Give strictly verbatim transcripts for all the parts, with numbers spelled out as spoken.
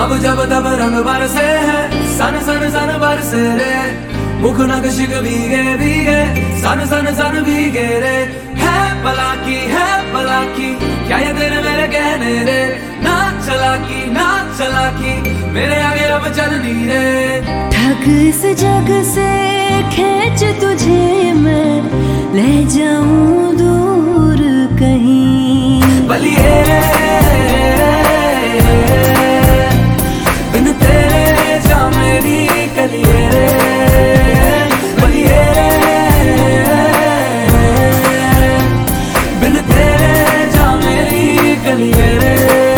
अब जब तब रंग बरसे है, सन सन सन बरसे रे, मुख नक्शिक भीगे भीगे, सन सन सन भीगे रे। है भला की है भला की, क्या ये तेरे मेरे कहने रे, ना चला की ना चला की, मेरे आगे अब चलनी रे। ठग इस जग से खींच तुझे मैं, ले जाऊं दूर कहीं। बलिए बिन तेरे जा मेरी कलिए रे, बलिए बिन तेरे जा मेरी कलिए रे।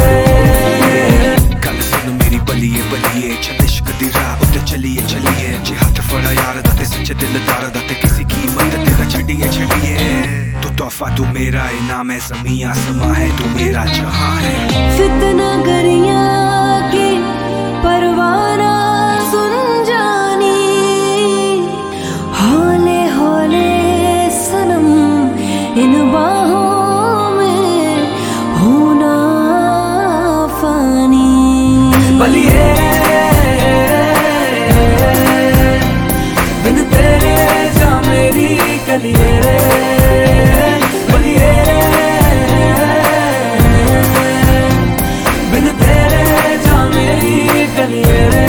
गल सुन मेरी बलिए बलिए, चलिश कदी राह उत्ते चलिए चलिए, जे हाथ फड़ा यार दा ते सच्चे दिलदार दा ते किसी कीमत ते ना छड़िए छड़िए। तू तोहफा तू मेरा इनाम है, ज़मीं आसमां है तू मेरा जहां है। फितना गरिया की परवाना सुन जानी, हौले हौले सनम इन बाहों में होना फानी। बलिए बिन तेरे जा मेरी कलिए रे, बलिए बिन तेरे जा मेरी कलिए रे।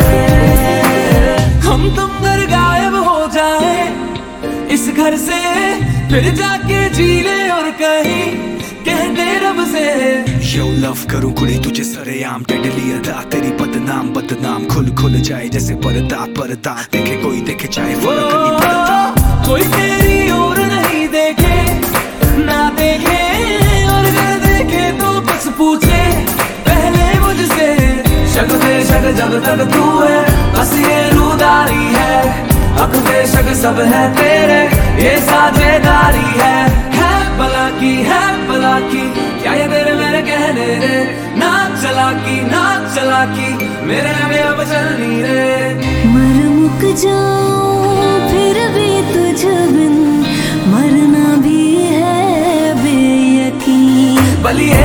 हम तुम घर गायब हो जाए इस घर से, फिर जाके जी ले और कहीं कह दे रब से। यो लव करूं कुड़ी तुझे सरेआम, टेढ़ी अदा तेरी बदनाम बदनाम, खुल खुल जाए जैसे पर्दा पर्दा, देखे कोई देखे चाहे फर्क नहीं पड़ता। कोई तेरी ओर नहीं देखे ना देखे, और अगर देखे तो बस पूछे पहले मुझसे। शक बेशक जब तक तू है बस ये रूदारी है, हक बेशक सब है तेरे ये साझेदारी है। है भला की है भला की, क्या ये तेरे मेरे कहने रे, ना चला की ना चला की, मेरे आगे अब चलनी रे। मर मुक जाऊं फिर भी तुझ बिन, मरना भी है बेयकीन। बलिए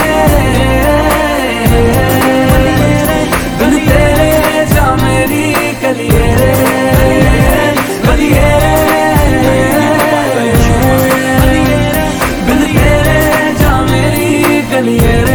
बिन तेरे जा मेरी कलिए रे, बलिए बिन तेरे जा मेरी कलिए रे।